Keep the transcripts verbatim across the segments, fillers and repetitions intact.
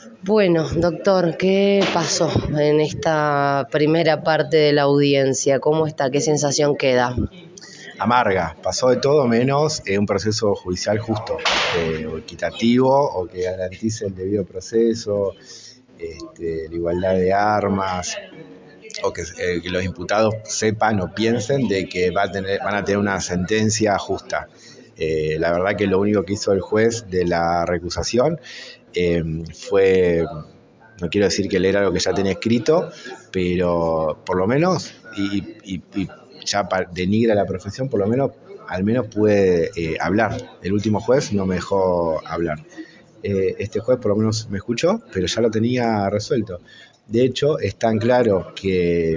Bueno, doctor, ¿qué pasó en esta primera parte de la audiencia? ¿Cómo está? ¿Qué sensación queda? Amarga, pasó de todo menos eh, un proceso judicial justo, eh, o equitativo, o que garantice el debido proceso, este, la igualdad de armas, o que, eh, que los imputados sepan o piensen de que va a tener, van a tener una sentencia justa. Eh, la verdad que lo único que hizo el juez de la recusación eh, fue, no quiero decir que leer algo que ya tenía escrito, pero por lo menos, y, y, y ya denigra la profesión, por lo menos, al menos pude eh, hablar. El último juez no me dejó hablar. Eh, este juez por lo menos me escuchó, pero ya lo tenía resuelto. De hecho, es tan claro que,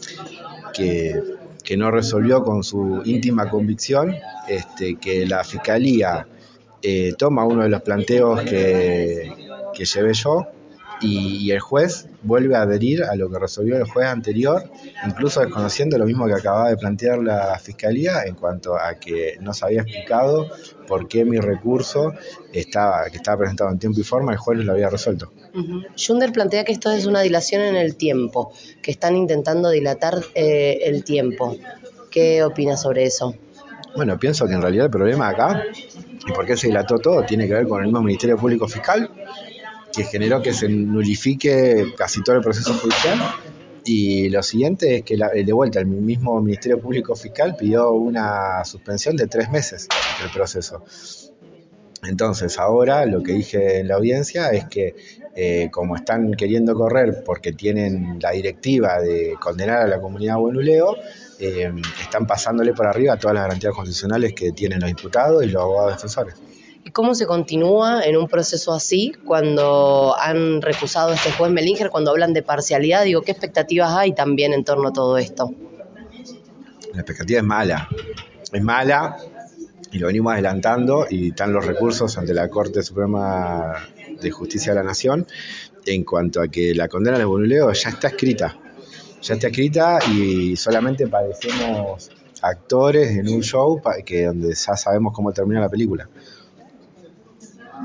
que, que no resolvió con su íntima convicción, este, que la fiscalía eh, toma uno de los planteos que, que llevé yo y, y el juez vuelve a adherir a lo que resolvió el juez anterior, incluso desconociendo lo mismo que acababa de plantear la fiscalía en cuanto a que no se había explicado por qué mi recurso estaba, que estaba presentado en tiempo y forma, el juez no lo había resuelto. Uh-huh. Yunder plantea que esto es una dilación en el tiempo, que están intentando dilatar eh, el tiempo. ¿Qué opinas sobre eso? Bueno, pienso que en realidad el problema acá, y por qué se dilató todo, tiene que ver con el mismo Ministerio Público Fiscal, que generó que se nulifique casi todo el proceso judicial. Y lo siguiente es que la, de vuelta el mismo Ministerio Público Fiscal pidió una suspensión de tres meses del proceso. Entonces ahora lo que dije en la audiencia es que eh, como están queriendo correr porque tienen la directiva de condenar a la comunidad Buenuleo, eh, están pasándole por arriba todas las garantías constitucionales que tienen los imputados y los abogados defensores. ¿Y cómo se continúa en un proceso así cuando han recusado a este juez Melinger, cuando hablan de parcialidad? Digo, ¿qué expectativas hay también en torno a todo esto? La expectativa es mala, es mala y lo venimos adelantando y están los recursos ante la Corte Suprema de Justicia de la Nación en cuanto a que la condena de Buenuleo ya está escrita, ya está escrita y solamente parecemos actores en un show que donde ya sabemos cómo termina la película.